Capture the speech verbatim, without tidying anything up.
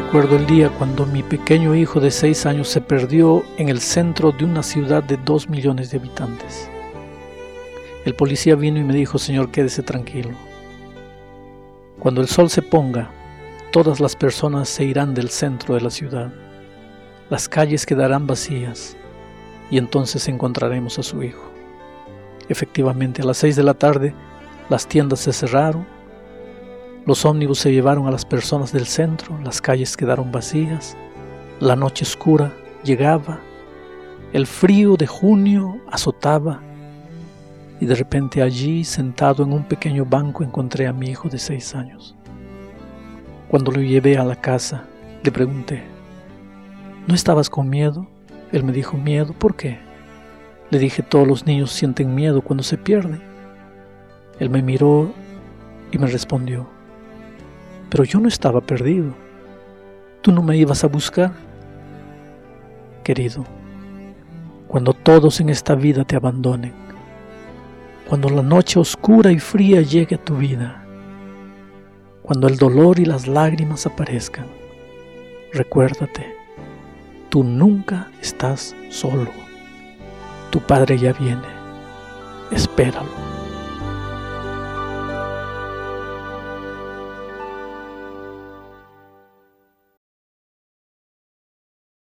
recuerdo el día cuando mi pequeño hijo de seis años se perdió en el centro de una ciudad de dos millones de habitantes. El policía vino y me dijo: señor, quédese tranquilo. Cuando el sol se ponga, todas las personas se irán del centro de la ciudad. Las calles quedarán vacías y entonces encontraremos a su hijo. Efectivamente, a las seis de la tarde, las tiendas se cerraron, los ómnibus se llevaron a las personas del centro, las calles quedaron vacías, la noche oscura llegaba, el frío de junio azotaba, y de repente allí, sentado en un pequeño banco, encontré a mi hijo de seis años. Cuando lo llevé a la casa, le pregunté: ¿no estabas con miedo? Él me dijo: ¿miedo? ¿Por qué? Le dije: todos los niños sienten miedo cuando se pierden. Él me miró y me respondió: pero yo no estaba perdido. ¿Tú no me ibas a buscar? Querido, cuando todos en esta vida te abandonen, cuando la noche oscura y fría llegue a tu vida, cuando el dolor y las lágrimas aparezcan, recuérdate, tú nunca estás solo. Tu Padre ya viene. Espéralo.